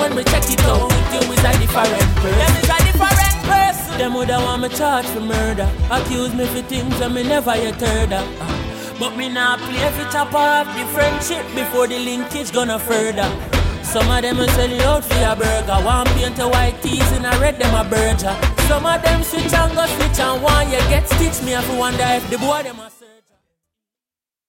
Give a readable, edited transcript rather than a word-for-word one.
when we check it out. You is a different person. Them is a different person. Them woulda want me charge for murder. Accuse me for things that me never yet heard of. But me nah play if it chop off the friendship before the linkage gonna further. Some of them will sell you out for a burger. One paint a white tees and I read them a burger. Some of them switch and go switch and one you get stitch. Me have to wonder if the boy them a